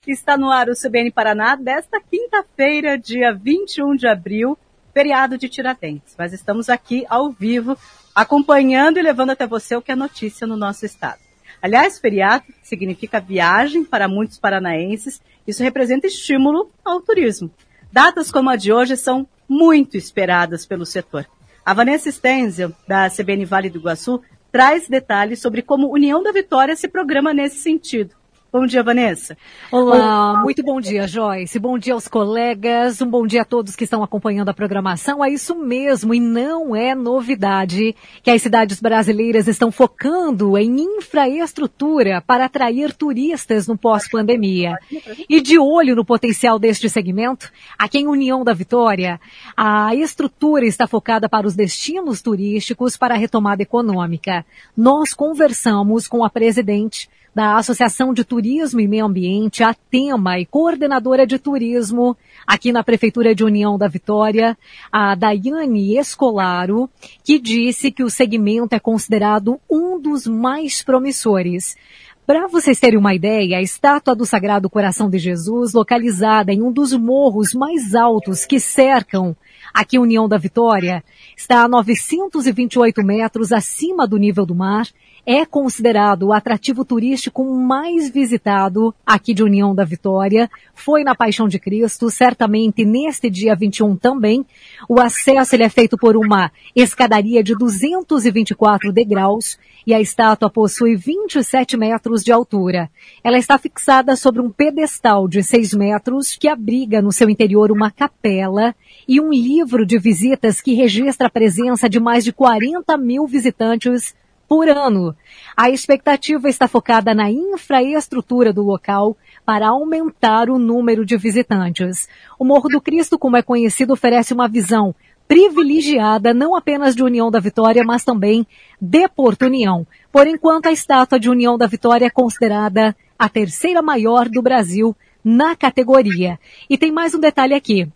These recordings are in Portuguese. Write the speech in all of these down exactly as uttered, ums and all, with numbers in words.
Está no ar o C B N Paraná desta quinta-feira, dia vinte e um de abril, feriado de Tiradentes. Mas estamos aqui ao vivo, acompanhando e levando até você o que é notícia no nosso estado. Aliás, feriado significa viagem para muitos paranaenses. Isso representa estímulo ao turismo. Datas como a de hoje são muito esperadas pelo setor. A Vanessa Stenzel, da C B N Vale do Iguaçu, traz detalhes sobre como União da Vitória se programa nesse sentido. Bom dia, Vanessa. Olá, Olá, muito bom dia, Joyce. Bom dia aos colegas, um bom dia a todos que estão acompanhando a programação. É isso mesmo, e não é novidade que as cidades brasileiras estão focando em infraestrutura para atrair turistas no pós-pandemia. E de olho no potencial deste segmento, aqui em União da Vitória, a estrutura está focada para os destinos turísticos para a retomada econômica. Nós conversamos com a presidente da Associação de Turismo e Meio Ambiente, a Tema, e coordenadora de turismo aqui na Prefeitura de União da Vitória, a Daiane Escolaro, que disse que o segmento é considerado um dos mais promissores. Para vocês terem uma ideia, a estátua do Sagrado Coração de Jesus, localizada em um dos morros mais altos que cercam aqui União da Vitória, está a novecentos e vinte e oito metros acima do nível do mar. É considerado o atrativo turístico mais visitado aqui de União da Vitória. Foi na Paixão de Cristo, certamente neste dia vinte e um também. O acesso ele é feito por uma escadaria de duzentos e vinte e quatro degraus e a estátua possui vinte e sete metros de altura. Ela está fixada sobre um pedestal de seis metros que abriga no seu interior uma capela e um livro de visitas que registra a presença de mais de quarenta mil visitantes por ano. A expectativa está focada na infraestrutura do local para aumentar o número de visitantes. O Morro do Cristo, como é conhecido, oferece uma visão privilegiada não apenas de União da Vitória, mas também de Porto União. Por enquanto, a estátua de União da Vitória é considerada a terceira maior do Brasil na categoria. E tem mais um detalhe aqui.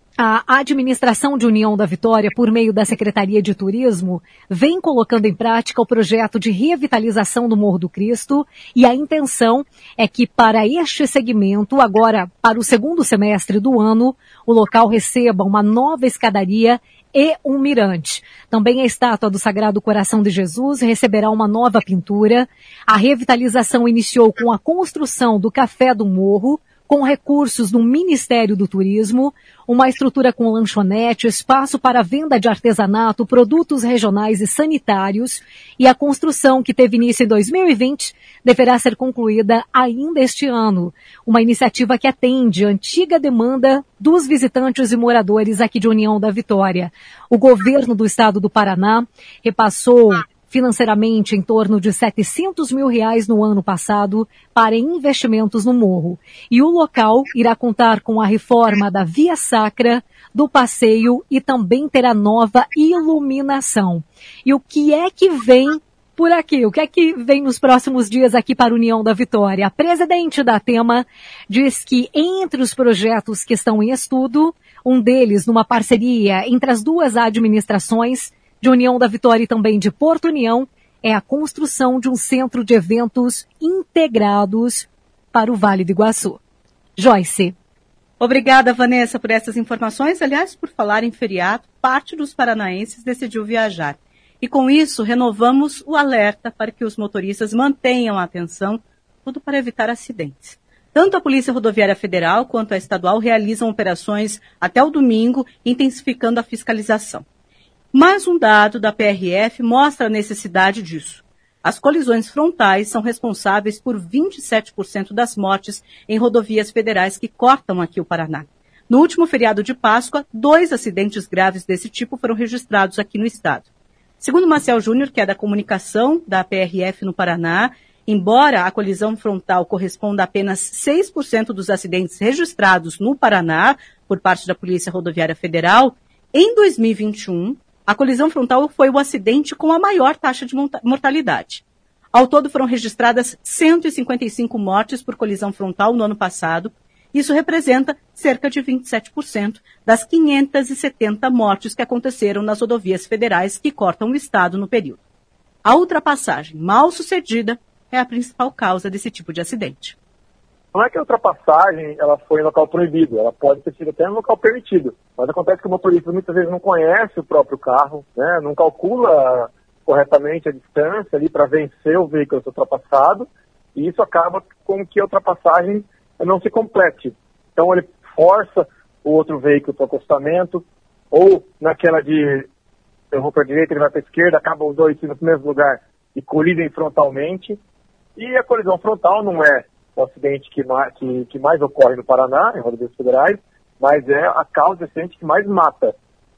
A administração de União da Vitória, por meio da Secretaria de Turismo, vem colocando em prática o projeto de revitalização do Morro do Cristo e a intenção é que para este segmento, agora para o segundo semestre do ano, o local receba uma nova escadaria e um mirante. Também a estátua do Sagrado Coração de Jesus receberá uma nova pintura. A revitalização iniciou com a construção do Café do Morro, com recursos do Ministério do Turismo, uma estrutura com lanchonete, espaço para venda de artesanato, produtos regionais e sanitários, e a construção, que teve início em dois mil e vinte, deverá ser concluída ainda este ano. Uma iniciativa que atende a antiga demanda dos visitantes e moradores aqui de União da Vitória. O governo do estado do Paraná repassou financeiramente em torno de setecentos mil reais no ano passado para investimentos no morro. E o local irá contar com a reforma da via sacra, do passeio e também terá nova iluminação. E o que é que vem por aqui? O que é que vem nos próximos dias aqui para a União da Vitória? A presidente da Tema diz que entre os projetos que estão em estudo, um deles numa parceria entre as duas administrações, de União da Vitória e também de Porto União, é a construção de um centro de eventos integrados para o Vale do Iguaçu. Joyce. Obrigada, Vanessa, por essas informações. Aliás, por falar em feriado, parte dos paranaenses decidiu viajar. E com isso, renovamos o alerta para que os motoristas mantenham a atenção, tudo para evitar acidentes. Tanto a Polícia Rodoviária Federal quanto a Estadual realizam operações até o domingo, intensificando a fiscalização. Mais um dado da P R F mostra a necessidade disso. As colisões frontais são responsáveis por vinte e sete por cento das mortes em rodovias federais que cortam aqui o Paraná. No último feriado de Páscoa, dois acidentes graves desse tipo foram registrados aqui no estado. Segundo Maciel Júnior, que é da comunicação da P R F no Paraná, embora a colisão frontal corresponda a apenas seis por cento dos acidentes registrados no Paraná por parte da Polícia Rodoviária Federal, em dois mil e vinte e um, a colisão frontal foi o acidente com a maior taxa de mortalidade. Ao todo foram registradas cento e cinquenta e cinco mortes por colisão frontal no ano passado. Isso representa cerca de vinte e sete por cento das quinhentas e setenta mortes que aconteceram nas rodovias federais que cortam o estado no período. A ultrapassagem mal sucedida é a principal causa desse tipo de acidente. Não é que a ultrapassagem ela foi em local proibido, ela pode ter sido até em local permitido, mas acontece que o motorista muitas vezes não conhece o próprio carro, né, não calcula corretamente a distância ali para vencer o veículo a ser ultrapassado, e isso acaba com que a ultrapassagem não se complete. Então ele força o outro veículo para o acostamento, ou naquela de eu vou para a direita, ele vai para a esquerda, acabam os dois no mesmo lugar e colidem frontalmente. E a colisão frontal não é o acidente que mais, que, que mais ocorre no Paraná, em rodovias federais, mas é a causa de acidente que mais mata.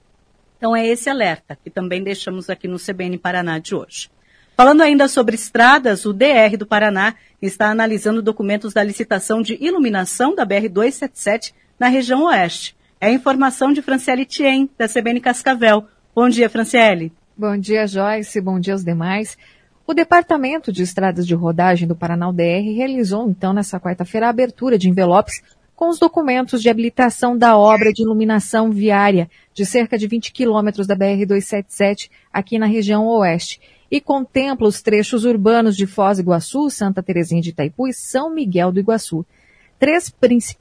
Então é esse alerta que também deixamos aqui no C B N Paraná de hoje. Falando ainda sobre estradas, o D R do Paraná está analisando documentos da licitação de iluminação da B R duzentos e setenta e sete na região oeste. É a informação de Franciele Thiem, da C B N Cascavel. Bom dia, Franciele. Bom dia, Joyce. Bom dia aos demais. O Departamento de Estradas de Rodagem do Paraná D R realizou, então, nessa quarta-feira, a abertura de envelopes com os documentos de habilitação da obra de iluminação viária de cerca de vinte quilômetros da B R duzentos e setenta e sete aqui na região oeste e contempla os trechos urbanos de Foz do Iguaçu, Santa Terezinha de Itaipu e São Miguel do Iguaçu. Três principais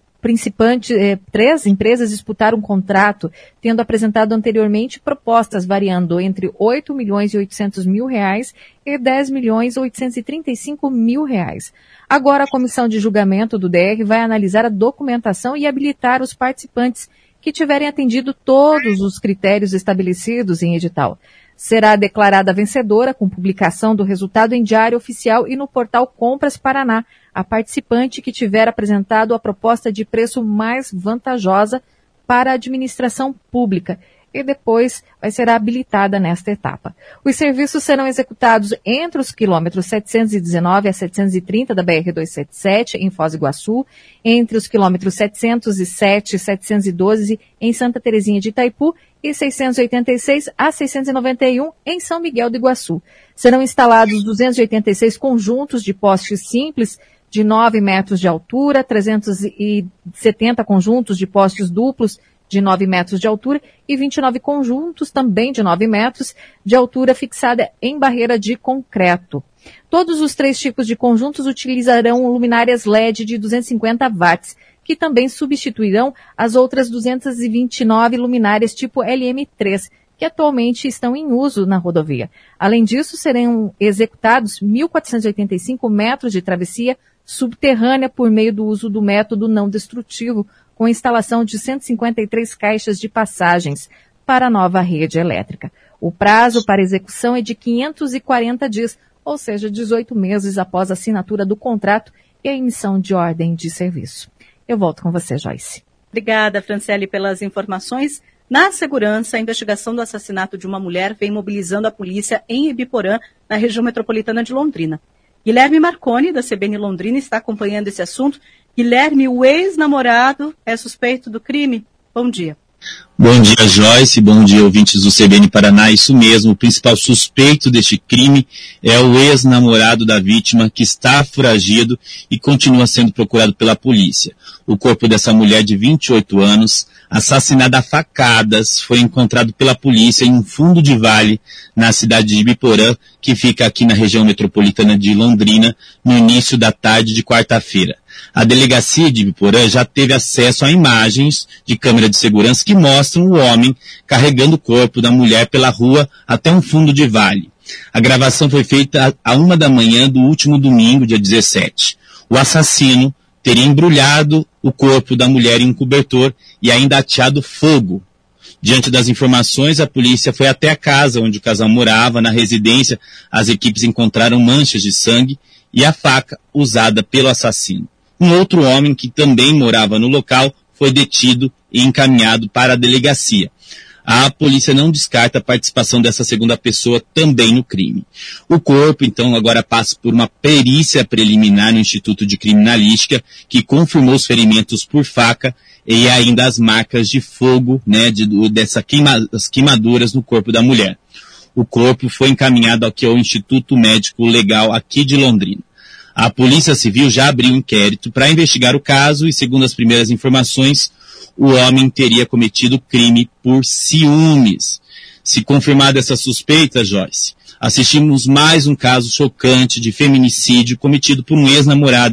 Eh, três empresas disputaram um contrato, tendo apresentado anteriormente propostas variando entre oito milhões e oitocentos mil reais e dez milhões e oitocentos e trinta e cinco mil reais. Agora a comissão de julgamento do D R vai analisar a documentação e habilitar os participantes que tiverem atendido todos os critérios estabelecidos em edital. Será declarada vencedora com publicação do resultado em Diário Oficial e no portal Compras Paraná, a participante que tiver apresentado a proposta de preço mais vantajosa para a administração pública e depois vai ser habilitada nesta etapa. Os serviços serão executados entre os quilômetros setecentos e dezenove a setecentos e trinta da B R duzentos e setenta e sete, em Foz do Iguaçu, entre os quilômetros setecentos e sete e setecentos e doze, em Santa Terezinha de Itaipu, e seiscentos e oitenta e seis a seiscentos e noventa e um, em São Miguel do Iguaçu. Serão instalados duzentos e oitenta e seis conjuntos de postes simples de nove metros de altura, trezentos e setenta conjuntos de postes duplos de nove metros de altura e vinte e nove conjuntos também de nove metros de altura fixada em barreira de concreto. Todos os três tipos de conjuntos utilizarão luminárias L E D de duzentos e cinquenta watts, que também substituirão as outras duzentas e vinte e nove luminárias tipo L M três, que atualmente estão em uso na rodovia. Além disso, serão executados mil quatrocentos e oitenta e cinco metros de travessia subterrânea por meio do uso do método não destrutivo, com instalação de cento e cinquenta e três caixas de passagens para a nova rede elétrica. O prazo para execução é de quinhentos e quarenta dias, ou seja, dezoito meses após a assinatura do contrato e a emissão de ordem de serviço. Eu volto com você, Joyce. Obrigada, Franciele, pelas informações. Na segurança, a investigação do assassinato de uma mulher vem mobilizando a polícia em Ibiporã, na região metropolitana de Londrina. Guilherme Marconi, da C B N Londrina, está acompanhando esse assunto. Guilherme, o ex-namorado, é suspeito do crime? Bom dia. Bom dia, Joyce. Bom dia, ouvintes do C B N Paraná. Isso mesmo, o principal suspeito deste crime é o ex-namorado da vítima, que está foragido e continua sendo procurado pela polícia. O corpo dessa mulher de vinte e oito anos, assassinada a facadas, foi encontrado pela polícia em um fundo de vale na cidade de Ibiporã, que fica aqui na região metropolitana de Londrina, no início da tarde de quarta-feira. A delegacia de Ibiporã já teve acesso a imagens de câmera de segurança que mostram o homem carregando o corpo da mulher pela rua até um fundo de vale. A gravação foi feita a uma da manhã do último domingo, dia dezessete. O assassino teria embrulhado o corpo da mulher em um cobertor e ainda ateado fogo. Diante das informações, a polícia foi até a casa onde o casal morava. Na residência, as equipes encontraram manchas de sangue e a faca usada pelo assassino. Um outro homem que também morava no local foi detido e encaminhado para a delegacia. A polícia não descarta a participação dessa segunda pessoa também no crime. O corpo, então, agora passa por uma perícia preliminar no Instituto de Criminalística, que confirmou os ferimentos por faca e ainda as marcas de fogo, né, de, dessa queima, das queimaduras no corpo da mulher. O corpo foi encaminhado aqui ao Instituto Médico Legal aqui de Londrina. A Polícia Civil já abriu um inquérito para investigar o caso e, segundo as primeiras informações, o homem teria cometido crime por ciúmes. Se confirmada essa suspeita, Joyce, assistimos mais um caso chocante de feminicídio cometido por um ex-namorado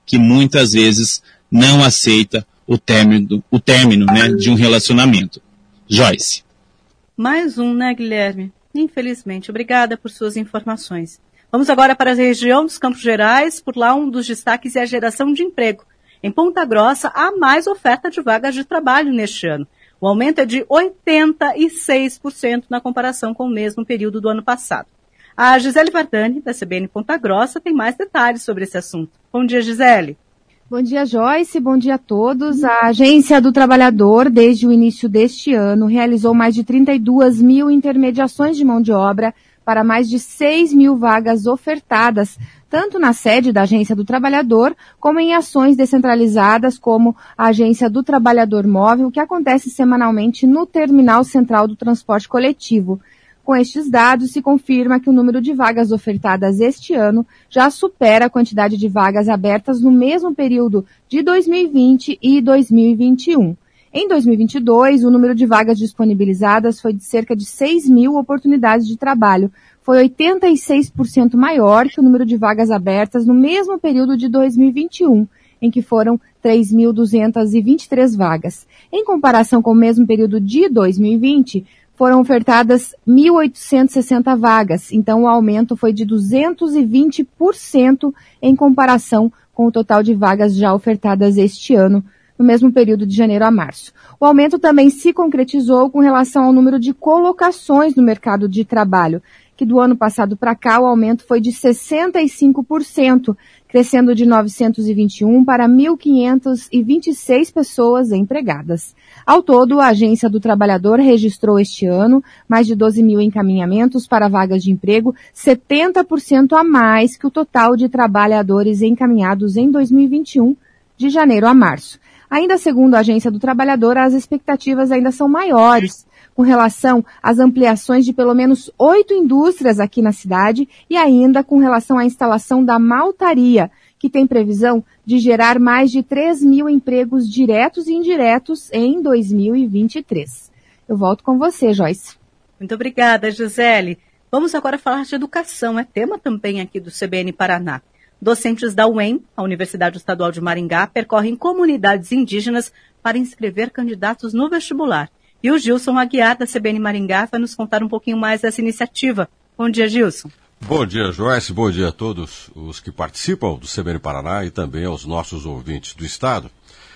que muitas vezes não aceita o término, o término, né, de um relacionamento. Joyce. Mais um, né, Guilherme? Infelizmente. Obrigada por suas informações. Vamos agora para a região dos Campos Gerais. Por lá, um dos destaques é a geração de emprego. Em Ponta Grossa, há mais oferta de vagas de trabalho neste ano. O aumento é de oitenta e seis por cento na comparação com o mesmo período do ano passado. A Gisele Vardani, da C B N Ponta Grossa, tem mais detalhes sobre esse assunto. Bom dia, Gisele. Bom dia, Joyce. Bom dia a todos. A Agência do Trabalhador, desde o início deste ano, realizou mais de trinta e duas mil intermediações de mão de obra para mais de seis mil vagas ofertadas, tanto na sede da Agência do Trabalhador, como em ações descentralizadas, como a Agência do Trabalhador Móvel, que acontece semanalmente no Terminal Central do Transporte Coletivo. Com estes dados, se confirma que o número de vagas ofertadas este ano já supera a quantidade de vagas abertas no mesmo período de dois mil e vinte e dois mil e vinte e um. Em dois mil e vinte e dois, o número de vagas disponibilizadas foi de cerca de seis mil oportunidades de trabalho. Foi oitenta e seis por cento maior que o número de vagas abertas no mesmo período de dois mil e vinte e um, em que foram três mil duzentas e vinte e três vagas. Em comparação com o mesmo período de dois mil e vinte, foram ofertadas mil oitocentas e sessenta vagas, então o aumento foi de duzentos e vinte por cento em comparação com o total de vagas já ofertadas este ano, no mesmo período de janeiro a março. O aumento também se concretizou com relação ao número de colocações no mercado de trabalho, que do ano passado para cá o aumento foi de sessenta e cinco por cento, crescendo de novecentos e vinte e um para mil quinhentas e vinte e seis pessoas empregadas. Ao todo, a Agência do Trabalhador registrou este ano mais de doze mil encaminhamentos para vagas de emprego, setenta por cento a mais que o total de trabalhadores encaminhados em dois mil e vinte e um, de janeiro a março. Ainda segundo a Agência do Trabalhador, as expectativas ainda são maiores com relação às ampliações de pelo menos oito indústrias aqui na cidade e ainda com relação à instalação da maltaria, que tem previsão de gerar mais de três mil empregos diretos e indiretos em dois mil e vinte e três. Eu volto com você, Joyce. Muito obrigada, Gisele. Vamos agora falar de educação, é tema também aqui do C B N Paraná. Docentes da U E M, a Universidade Estadual de Maringá, percorrem comunidades indígenas para inscrever candidatos no vestibular. E o Gilson Aguiar, da C B N Maringá, vai nos contar um pouquinho mais dessa iniciativa. Bom dia, Gilson. Bom dia, Joyce. Bom dia a todos os que participam do C B N Paraná e também aos nossos ouvintes do Estado.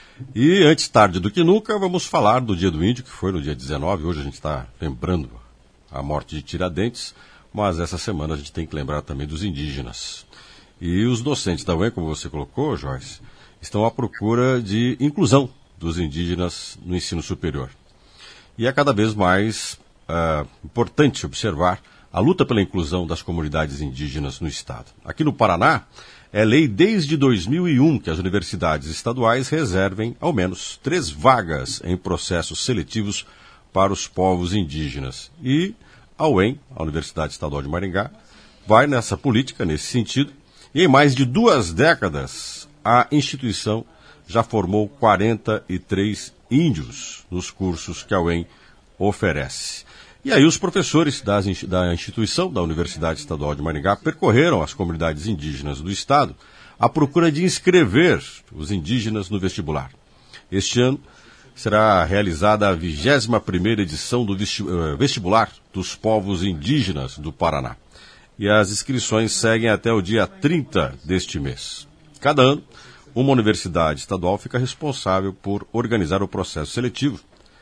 E antes tarde do que nunca, vamos falar do Dia do Índio, que foi no dia dezenove. Hoje a gente está lembrando a morte de Tiradentes, mas essa semana a gente tem que lembrar também dos indígenas. E os docentes da U E M, como você colocou, Joyce, estão à procura de inclusão dos indígenas no ensino superior. E é cada vez mais uh, importante observar a luta pela inclusão das comunidades indígenas no Estado. Aqui no Paraná, é lei desde dois mil e um que as universidades estaduais reservem ao menos três vagas em processos seletivos para os povos indígenas. E a U E M, a Universidade Estadual de Maringá, vai nessa política, nesse sentido, e em mais de duas décadas, a instituição já formou quarenta e três índios nos cursos que a U E M oferece. E aí os professores das, da instituição, da Universidade Estadual de Maringá, percorreram as comunidades indígenas do Estado à procura de inscrever os indígenas no vestibular. Este ano será realizada a vigésima primeira edição do vestibular dos povos indígenas do Paraná. E as inscrições seguem até o dia trinta deste mês. Cada ano, uma universidade estadual fica responsável por organizar o processo seletivo,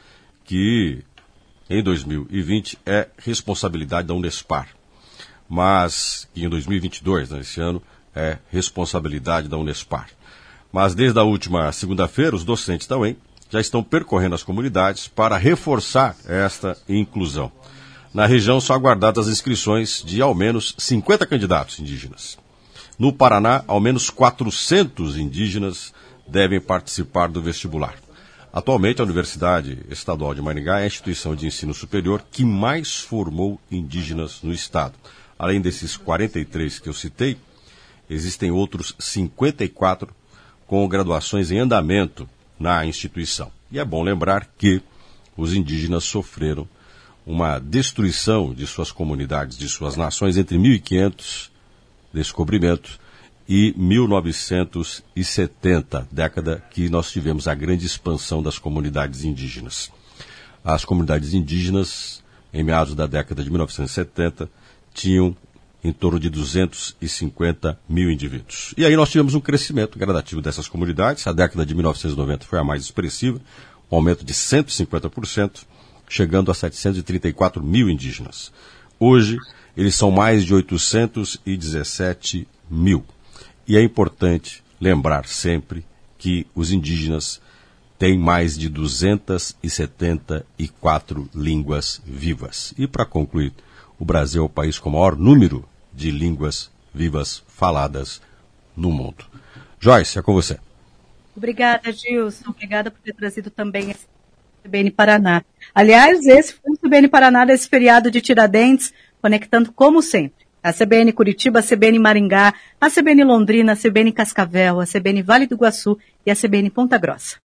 que em dois mil e vinte é responsabilidade da Unespar, mas em dois mil e vinte e dois, né, esse ano, é responsabilidade da Unespar. Mas desde a última segunda-feira, os docentes da U E M já estão percorrendo as comunidades para reforçar esta inclusão. Na região são aguardadas as inscrições de ao menos cinquenta candidatos indígenas. No Paraná, ao menos quatrocentos indígenas devem participar do vestibular. Atualmente, a Universidade Estadual de Maringá é a instituição de ensino superior que mais formou indígenas no Estado. Além desses quarenta e três que eu citei, existem outros cinquenta e quatro com graduações em andamento na instituição. E é bom lembrar que os indígenas sofreram uma destruição de suas comunidades, de suas nações, entre mil e quinhentos descobrimentos e mil novecentos e setenta, década que nós tivemos a grande expansão das comunidades indígenas. As comunidades indígenas, em meados da década de mil novecentos e setenta, tinham em torno de duzentos e cinquenta mil indivíduos. E aí nós tivemos um crescimento gradativo dessas comunidades. A década de mil novecentos e noventa foi a mais expressiva, um aumento de cento e cinquenta por cento, chegando a setecentos e trinta e quatro mil indígenas. Hoje, eles são mais de oitocentos e dezessete mil. E é importante lembrar sempre que os indígenas têm mais de duzentas e setenta e quatro línguas vivas. E para concluir, o Brasil é o país com o maior número de línguas vivas faladas no mundo. Joyce, é com você. Obrigada, Gilson. Obrigada por ter trazido também esse C B N Paraná. Aliás, esse foi o C B N Paraná desse feriado de Tiradentes, conectando como sempre a C B N Curitiba, a C B N Maringá, a C B N Londrina, a C B N Cascavel, a C B N Vale do Iguaçu e a C B N Ponta Grossa.